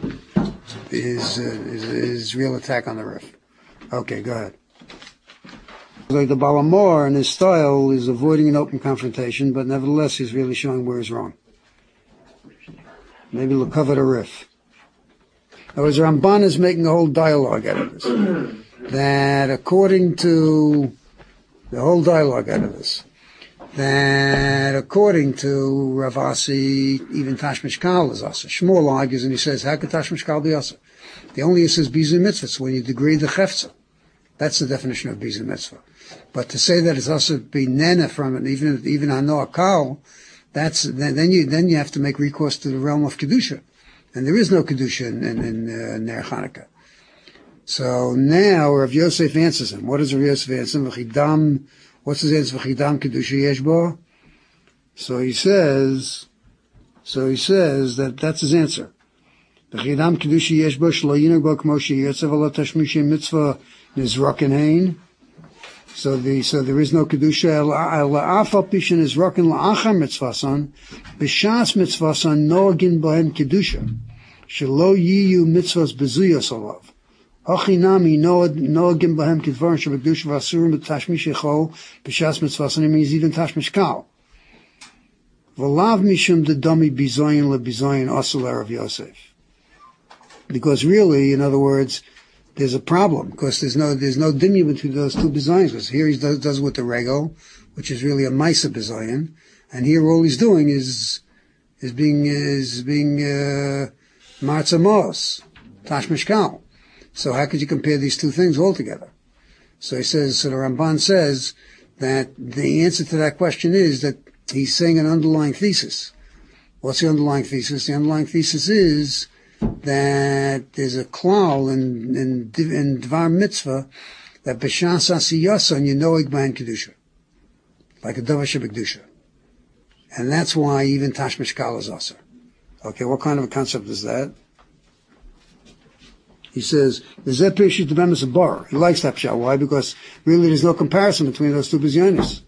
[SPEAKER 1] his real attack on the Rif. Okay, go ahead. Like the Balamor in his style is avoiding an open confrontation, but nevertheless he's really showing where he's wrong. Maybe he'll cover the Rif. Now, as Ramban is making a whole dialogue out of this, that according to the whole dialogue out of this, that according to Ravasi, even Tashmish Kal is asa. Shmuel argues and he says, how could Tashmish Kal be asa? The only issue is bizu mitzvah. It's when you degrade the chefza. That's the definition of bizu mitzvah. But to say that it's also be nena from it, even hanoah kal, then you have to make recourse to the realm of kedusha, and there is no kedusha in Ner Chanukah. So now Rav Yosef answers him. What does Rav Yosef answer him? What's his answer? V'chidam kedusha yesh bo. So he says that that's his answer. V'chidam kedusha yesh bo shlo yinag bo k'mo sheyirtzev ala tashmishay mitzvah nizroken hein. So there is no kedusha. La'afal pishin is roken la'achar mitzvasan b'shas mitzvasan noagin bohem kedusha shelo yiyu mitzvahs bezuyas alav. Hachinami noagin bohem kedvarim shebekdusha v'asurim b'tashmish echol b'shas mitzvasan. It means even tashmish kal. V'lav mishum dedami bizoyin lebizoyin asal Rav Yosef. Because really, in other words, there's a problem because there's no dimya between those two bizayin. Because here he does it with the regel, which is really a maisa bizayin, and here all he's doing is being matzah mos tashmish kal. So how could you compare these two things altogether? So the Ramban says that the answer to that question is that he's saying an underlying thesis. What's the underlying thesis? The underlying thesis is that there's a klal in Dvar Mitzvah that b'shas asiyasan you know igban kedusha, like a davar shebekdusha, and that's why even tashmish kal is aser. Okay, what kind of a concept is that? He says, he likes that pshat. Why? Because really there's no comparison between those two bizyonis.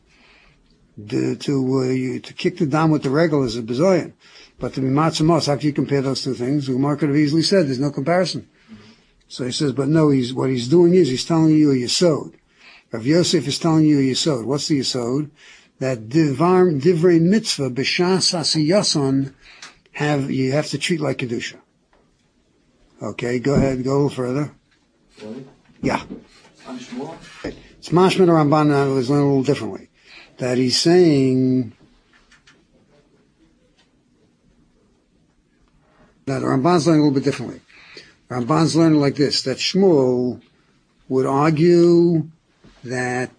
[SPEAKER 1] To kick the dam with the regal is a bizoyan. But to be matzamos, how can you compare those two things? The Gemara could have easily said there's no comparison. So he says, but no, what he's doing is he's telling you a yesod. Rav Yosef is telling you a yesod. What's the yesod? That divrei mitzvah b'shas asiyason you have to treat like kedusha. Okay, go ahead, go a little further.
[SPEAKER 2] Really?
[SPEAKER 1] Yeah.
[SPEAKER 2] On Shmuel?
[SPEAKER 1] It's Mashman or Ramban is learned a little differently. That he's saying that the Ramban's learning a little bit differently. Ramban's learning like this, that Shmuel would argue that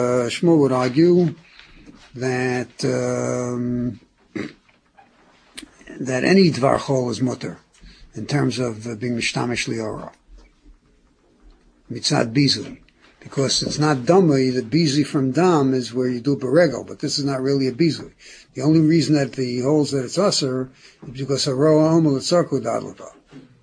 [SPEAKER 1] that any dvar chol is mutter in terms of being mishtamish liora mitzad bizui, because it's not damai. The bizui from dam is where you do beregel, but this is not really a bizui. The only reason that he holds that it's aser is because haroa omel etzarku dadlata,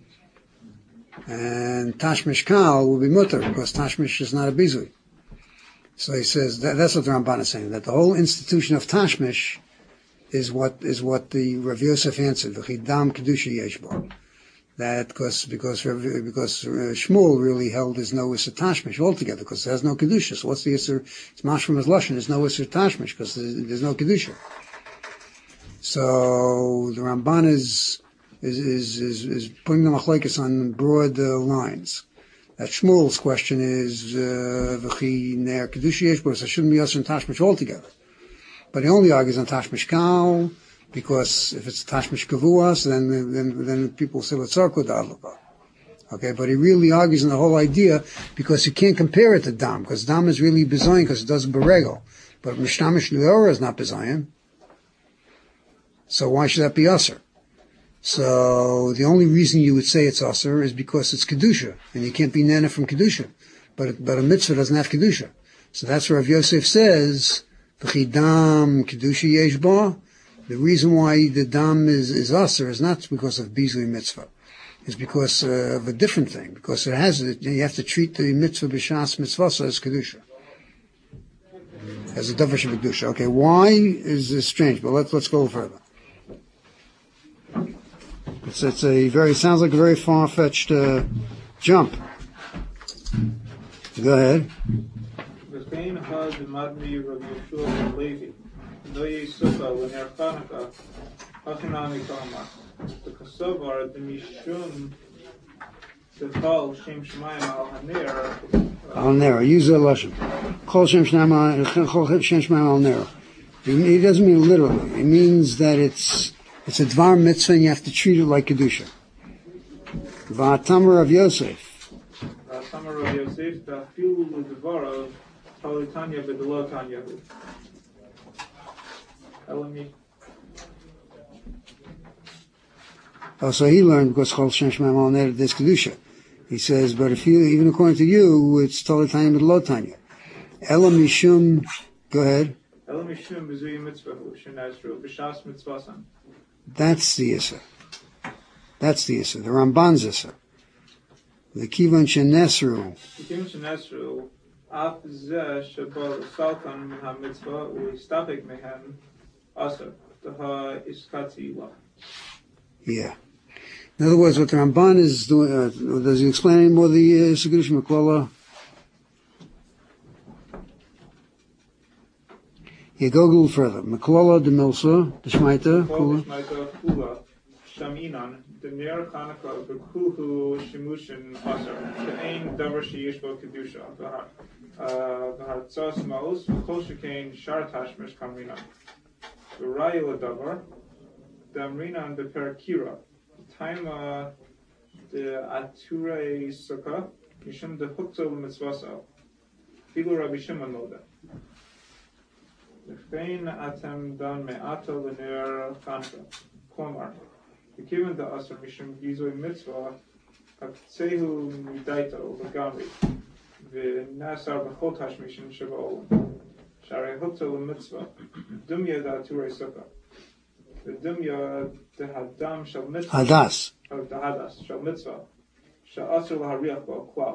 [SPEAKER 1] and tashmish kal will be mutter because tashmish is not a bizui. So he says that's what the Ramban is saying, that the whole institution of tashmish is what the Rav Yosef answered, v'chidam kedusha yeshbo. That because Shmuel really held there's no Isser Tashmish altogether, because it has no kedusha. So what's the Isser? It's mashma as lashon. There's no Isser Tashmish because there's no kedusha. So the Ramban is putting the machlekes on broad lines. That Shmuel's question is v'chi ner kedusha yeshbo, so it shouldn't be Isser Tashmish altogether. But he only argues on Tashmish Kal, because if it's Tashmish Kavuas, then people say L'tzarko D'Adlapa. Okay, but he really argues on the whole idea, because you can't compare it to Dam, because Dam is really Bezayin, because it does Beregel. But Mishtamish Liora is not Bezayin. So why should that be Aser? So the only reason you would say it's Aser is because it's Kedusha, and you can't be Nana from Kedusha. But a mitzvah doesn't have Kedusha. So that's where Rav Yosef says, V'chidam kedusha yesh ba. The reason why the dam is aser is not because of bizui mitzvah. It's because of a different thing. Because you have to treat the mitzvah b'shas mitzvah as kedusha, as a davar shebekdusha. Okay, why is this strange? But let's go further. Sounds like a very far-fetched jump. Go ahead.
[SPEAKER 7] וכן הדמד מרבי יהושע בן לוי, לא יסופה לנר חנוכה, הכנעמי כאמר. וכסובר דמשום דכל שם שמיים על הנר.
[SPEAKER 1] Al nera, use the lashon. Chol shem shnaim al nera. He doesn't mean literally. It means that it's a dvar mitzvah and you have to treat it like kedusha. Va'atamar of Yosef.
[SPEAKER 7] Va'atamar of Yosef, da'afilu l'dvarav, Tanya v'delo Tanya. Elami.
[SPEAKER 1] Oh, so he learned because Chol Shem Shemaim Al Ner there's kedusha. He says, but even according to you, it's Tali Tanya v'delo Tanya. Elam mishum. Go ahead.
[SPEAKER 7] Elam mishum b'zui mitzvah shenazru b'shas mitzvasan.
[SPEAKER 1] That's the Issa. That's the Issa. The Ramban's Issa. The Kivan Shenesru.
[SPEAKER 7] The Kivan Shenesru. אף זה שבו סלטן מן המצווה ולהסתפק מהם אסר, דהאיסקצי לה.
[SPEAKER 1] Yeah. In other words, what the Ramban is doing, does he explain any more the Segudish Meklala? Yeah, go a little further. Meklala de Milsa, the Shmaita, Kula.
[SPEAKER 7] Kula, Shaminan, the Ner Chanukah, Bekuhu, Shimushin, Asar, the Ein Davar Sheyishbo Kedusha, V'hartzos Maus, V'chol Shekain Shar Tashmish Kamrinan. V'rayu Davar, Damrinan de Perakira, Taima de Ature Sukkah, Yishim de Hukzel Mitzvasa, Figu Rabbi Shimon Moda. V'chein Atem Dan Me'ata L'ner Chanukah, Klomar. וכיוון דאסר משום ביזוי מצווה, הקצהו מידייתו לגמרי, ונאסר בכל תשמישים שבעולם. שהרי הוקצה למצווה, דומיה דעתורי סוכה, ודומיה דהדם של מצווה,
[SPEAKER 1] Hadas.
[SPEAKER 7] דהדס של מצווה, שאסר להריח בו כלל.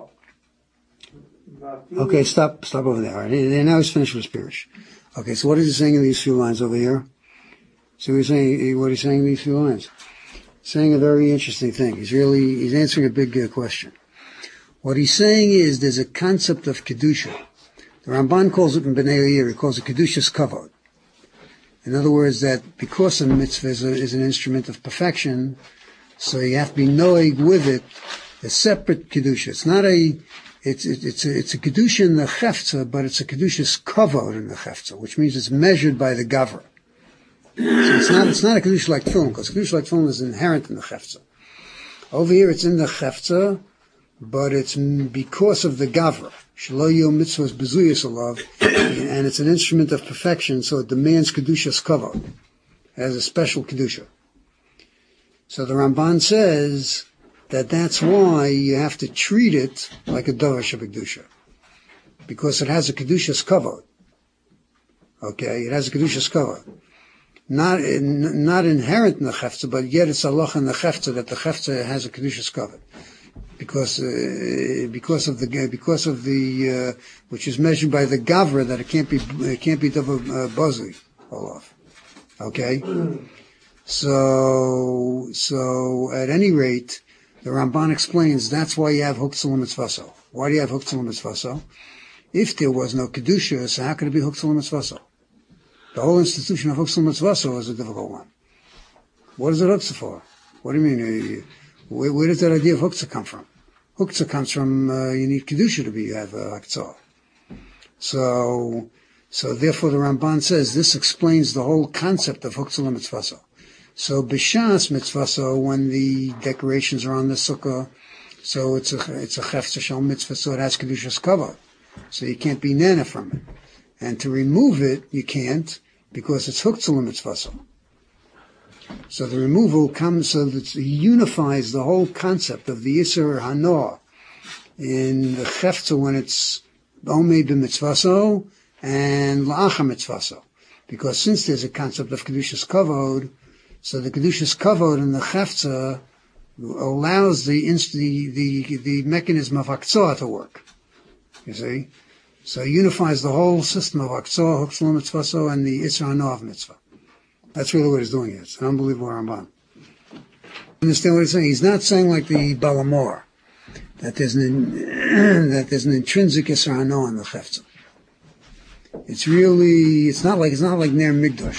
[SPEAKER 1] Okay, stop over there. All right, and now he's finished with his Pirish. Okay, so what is he saying in these few lines over here? So he's saying, what he's saying in these few lines? Saying a very interesting thing. He's answering a big question. What he's saying is there's a concept of Kedusha. The Ramban calls it in Bnei Yair, he calls it Kedushas Kavod. In other words, that because a mitzvah is an instrument of perfection, so you have to be noeg with it, a separate Kedusha. It's not it's a Kedusha in the Chefza, but it's a Kedushas Kavod in the Chefza, which means it's measured by the Gavra. So it's not a Kedusha like film, because Kedusha like film is inherent in the Chefza. Over here it's in the Chefza, but it's because of the Gavra. Shelo Yom Mitzvahs Bezuyas Alav, and it's an instrument of perfection, so it demands Kedushas Kavod. It has a special Kedusha. So the Ramban says that that's why you have to treat it like a Darash Kedusha. Because it has a Kedushas Kavod. Okay, it has a Kedushas Kavod. Not inherent in the Chefza, but yet it's Allah in the Chefza that the Chefza has a Kedushas Kavod. Because of the which is measured by the Gavra, that it can't be double Buzzy Olaf. Okay? So at any rate, the Ramban explains that's why you have Huktzal Mitzvaso. Why do you have Huktzal Mitzvaso? If there was no Kedusha, so how could it be Huktzal Mitzvaso? The whole institution of Huktzal Mitzvaso is a difficult one. What is it Huktzah for? What do you mean? Where does that idea of Huktzah come from? Huktzah comes from, you need Kedusha to have Huktzah. So therefore the Ramban says this explains the whole concept of Huktzah Mitzvaso. So B'Shas Mitzvaso, when the decorations are on the Sukkah, so it's a Chefza Shal Mitzvah, so it has Kedushas Kavod. So you can't be Nana from it. And to remove it, you can't, because it's Huktzah Mitzvaso. So the removal comes so that it unifies the whole concept of the Yisur Hanoah in the Chefza when it's Omei b'mitzvaso and La'acha mitzvaso. Because since there's a concept of Kedushas Kavod, so the Kedushas Kavod in the Chefza allows the mechanism of Aktzah to work. You see? So it unifies the whole system of Aktzah, Huktzah mitzvaso, and the Yisur Hanoah mitzvah. That's really what he's doing here. It's an unbelievable Ramban. Understand what he's saying? He's not saying like the Balamor, that there's an intrinsic Yisur Hanoah in the Chefza. It's not like Ner Migdosh,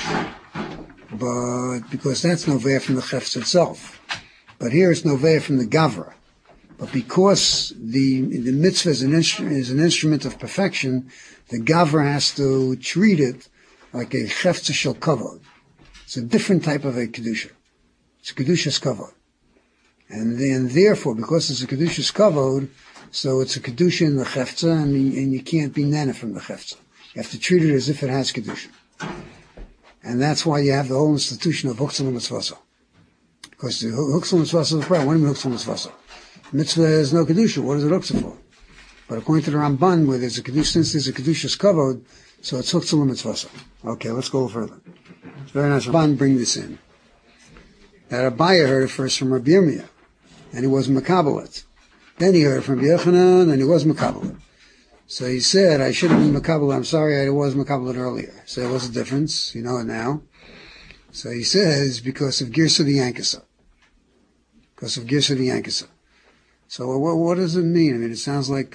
[SPEAKER 1] but because that's Noveh from the Chefza itself. But here it's Noveh from the Gavra. But because the mitzvah is an instrument of perfection, the Gavra has to treat it like a Chefza Shel Kavod. It's a different type of a Kedusha. It's a Kedushas Kavod. And therefore, because it's a Kedushas Kavod, so it's a Kedusha in the Chefza, and you can't be Nana from the Chefza. You have to treat it as if it has Kedusha. And that's why you have the whole institution of Huktzal Mitzvaso. Because the Huktzal Mitzvaso is a problem. What do you mean Huktzal Mitzvaso? Mitzvah has no Kedusha. What is it Huktzah for? But according to the Ramban, where there's a Kedusha, since there's a Kedushas Kavod, so it's Huktzal Mitzvaso. Okay, let's go further. It's very nice. Ramban bring this in. That Abaye heard it first from Rabbi Yirmiyah, and he wasn't Makabel it. Then he heard it from Yochanan, and he was Makabel it. So he said, I should have been Makabel. I'm sorry, I was Makabel it earlier. So what's the difference? You know it now. So he says, because of Girsa the Yankasa. Because of Girsa the Yankasa. So what does it mean? I mean, it sounds like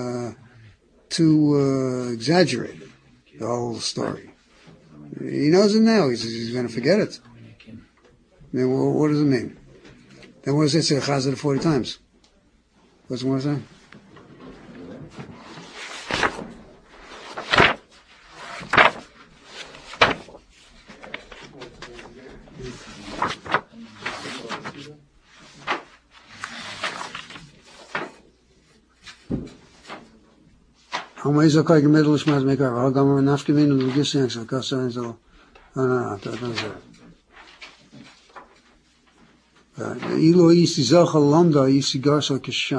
[SPEAKER 1] too exaggerated, the whole story. He knows it now. He's going to forget it. Then what does it mean? Then what does it say? Chazal 40 times. What's more saying? How many zakai gemedel shmaz mekar? How gamer nafkemin and the gisyanks of kasa and so. No, that doesn't say. Ilo isi zocha lomda isi garso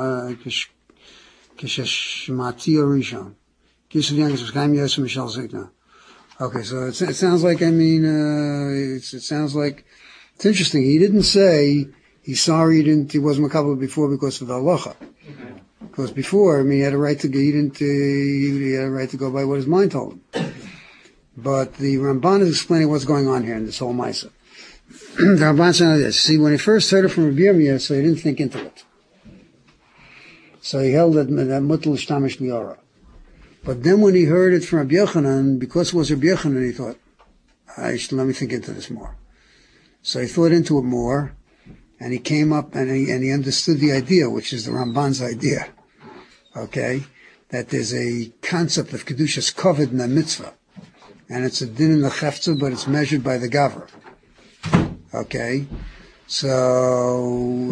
[SPEAKER 1] kishashmati orishon. Okay, so it sounds like, it sounds like, it's interesting. He didn't say he's sorry he wasn't makabel before because of the halacha.
[SPEAKER 5] Okay.
[SPEAKER 1] Because before, he had a right to go, he had a right to go by what his mind told him. But the Ramban is explaining what's going on here in this whole Maisa. The Ramban said this. See, when he first heard it from Rabbi Yirmiyah, so he didn't think into it. So he held that mutal shtamish liara. But then when he heard it from Rabbi Yochanan, because it was Rabbi Yochanan, he thought, let me think into this more. So he thought into it more, and he came up and he understood the idea, which is the Ramban's idea. Okay? That there's a concept of Kedushas covered in a mitzvah. And it's a din in the cheftzah, but it's measured by the gavra. Okay? So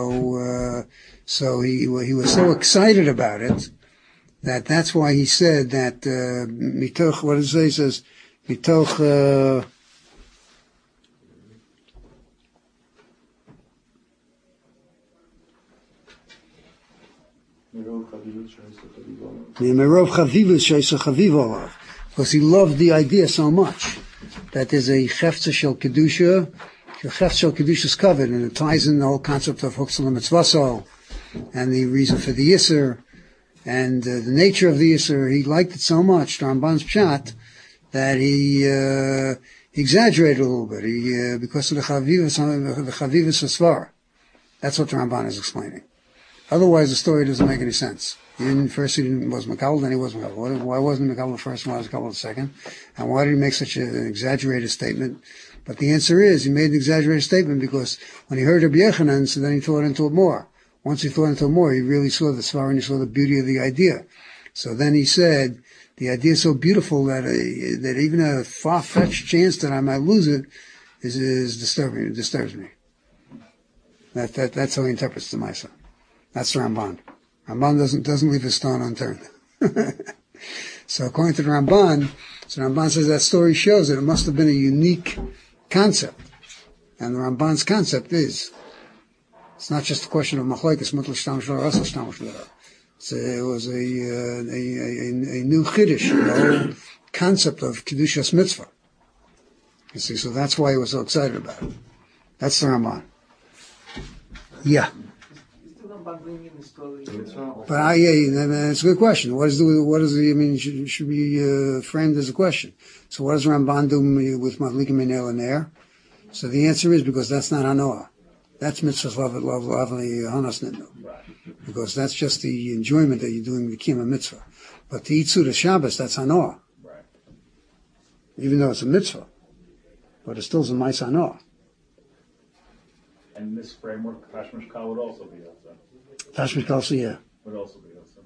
[SPEAKER 1] he was so excited about it, that's why he said that, mitoch, what does it say? He says, mitoch, because he loved the idea so much that there's a cheftzah shel kedusha, the cheftzah shel kedusha is covered, and it ties in the whole concept of huksal mitzvaso, and the reason for the yisur, and the nature of the yisur. He liked it so much, the Ramban's pshat, that he exaggerated a little bit. Because of the chavivus asvar. That's what the Ramban is explaining. Otherwise, the story doesn't make any sense. First he was makabel, then he was makabel. Why wasn't he makabel the first and why was he makabel the second? And why did he make such an exaggerated statement? But the answer is, he made an exaggerated statement because when he heard Rabbi Yochanan, so then he thought into it more. Once he thought into it more, he really saw the svar and he saw the beauty of the idea. So then he said, the idea is so beautiful that even a far-fetched chance that I might lose it is disturbing. It disturbs me. That's how he interprets the Maisa. That's the Ramban. Ramban doesn't leave a stone unturned. So according to the Ramban, says that story shows that it must have been a unique concept. And the Ramban's concept is, it's not just a question of machlokes, mutal shtamish l'ora, asal shtamish l'ora. It was a new chiddush, the whole concept of kedushas mitzvah. You see, so that's why he was so excited about it. That's the Ramban. Yeah. But it's a good question. What should be framed as a question. So what does Ramban do with Madlikim Minel and there? So the answer is because that's not Hanoah. That's mitzvahs lovely hanas nidnu. Because that's just the enjoyment that you're doing the kiyum mitzvah. But the Yitzur Shabbos, that's Hanoah. Even though it's a mitzvah. But it still is a Ma'is Hanoah.
[SPEAKER 3] And this framework, Tashmish Kal would also be also.
[SPEAKER 1] Tashmish Kal, yeah.
[SPEAKER 3] Would also be also.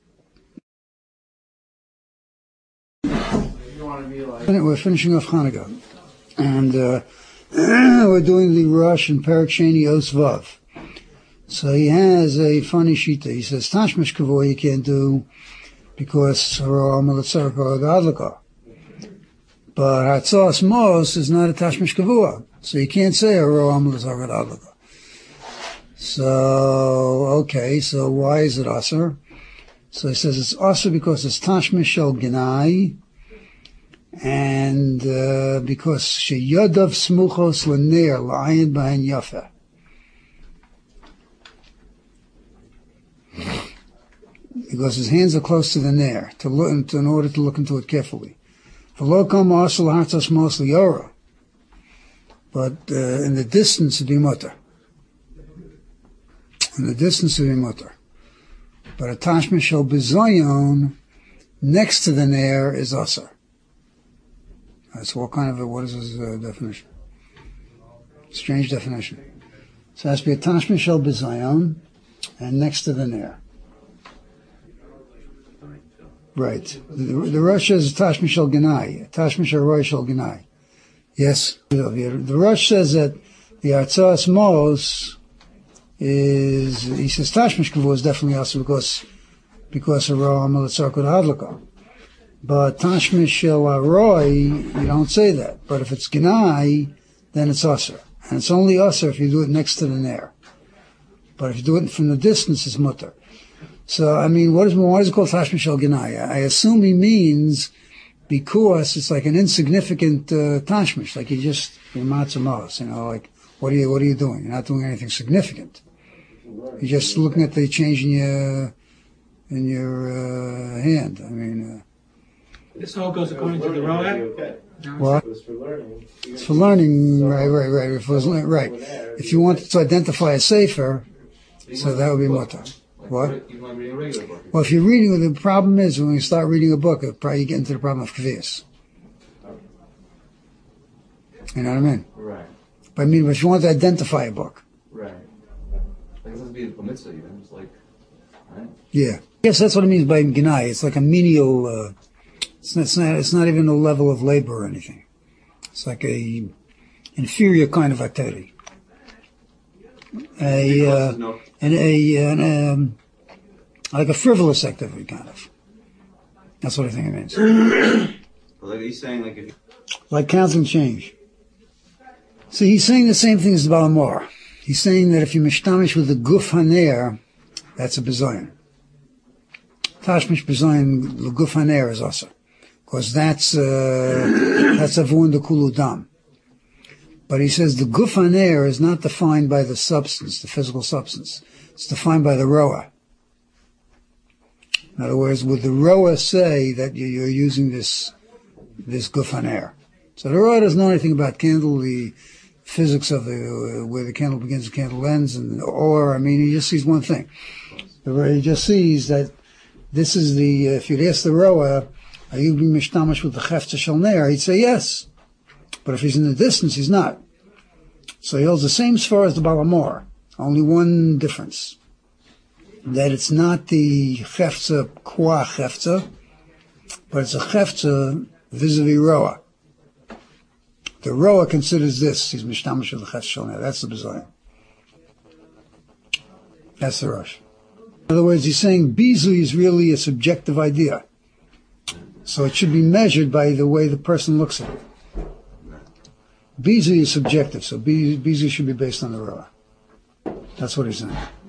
[SPEAKER 1] We're finishing off Hanukkah. And we're doing the Rosh and Perek Sheni Os Vav. So he has a funny shita. He says, Tashmish Kavod you can't do because Haro Amal Tzarek or Adlaka. But Hatzos Mos is not a Tashmish Kavod. So you can't say Haro Amal Tzarek Adlaka. So, okay, so why is it Asr? So he says it's Asr because it's Tashmish Shel Genai, and because Sheyadav Smuchos L'Ner L'Ayin B'Hen Yafeh. Because his hands are close to the Ner, in order to look into it carefully. V'lo Kam Asr L'Hatzos Mos L'Yora. But in the distance it'd be mutter. In the distance of the mutter. But a tashmish shel bizayon next to the ner is asar. That's what is his definition? Strange definition. So it has to be a tashmish shel bizayon and next to the ner. Right. The Rosh says tashmish shel genai. Tashmish shel roy shel genai. Yes. The Rosh says that the Artzas Mos is, he says Tashmish Kavod is definitely also because of Ra Amal Tzarkut Hadlaka. But Tashmish Shel Roy, you don't say that. But if it's Genai, then it's Asr. And it's only usher if you do it next to the nair. But if you do it from the distance, it's mutter. So, I mean, why is it called Tashmish al Ginaya? I assume he means because it's like an insignificant Tashmish, like you're matzah, like, what are you doing? You're not doing anything significant. You're just looking at the change in your hand. I mean,
[SPEAKER 5] This all goes according to the Roab.
[SPEAKER 1] what?
[SPEAKER 4] It was for learning.
[SPEAKER 1] It's for learning, right. If it was, right. If you wanted to identify a sefer, so that would be mutter. What?
[SPEAKER 2] Even like reading a regular book.
[SPEAKER 1] Well, if you're reading, the problem is when you start reading a book, probably you get into the problem of kvias. You know what I mean?
[SPEAKER 2] Right.
[SPEAKER 1] But I mean, if you want to identify a book,
[SPEAKER 2] Right. Like it doesn't be a mitzvah even. It's like, right?
[SPEAKER 1] yeah. Yes, that's what it means by ginai. It's like a menial. It's not even a level of labor or anything. It's like a inferior kind of activity. Like a frivolous activity, kind of. That's what I think it means.
[SPEAKER 2] But like he's saying, like if
[SPEAKER 1] Like counting change. See, he's saying the same thing as the Balamor. He's saying that if you mishtamish with the guf haner, that's a bezoyan. Tashmish bezoyan, the guf haner is also. Because that's a vunda kuludam. But he says the guf haner is not defined by the substance, the physical substance. It's defined by the roa. In other words, would the roa say that you're using this guf haner? So the roa doesn't know anything about candle, the physics of where the candle begins, the candle ends, or he just sees one thing. He just sees that this is if you'd ask the roa, are you being mishtamash with the chefza shel ner? He'd say yes. But if he's in the distance, he's not. So he holds the same as far as the Balamor. Only one difference. That it's not the chefza qua chefza, but it's a chefza vis-a-vis roa. The roa considers this. He's mishtamash with the chefza shel ner. That's the bezoyan. That's the Rosh. In other words, he's saying bizu is really a subjective idea. So it should be measured by the way the person looks at it. Bizu is subjective, so bizu should be based on the roa. That's what he's saying.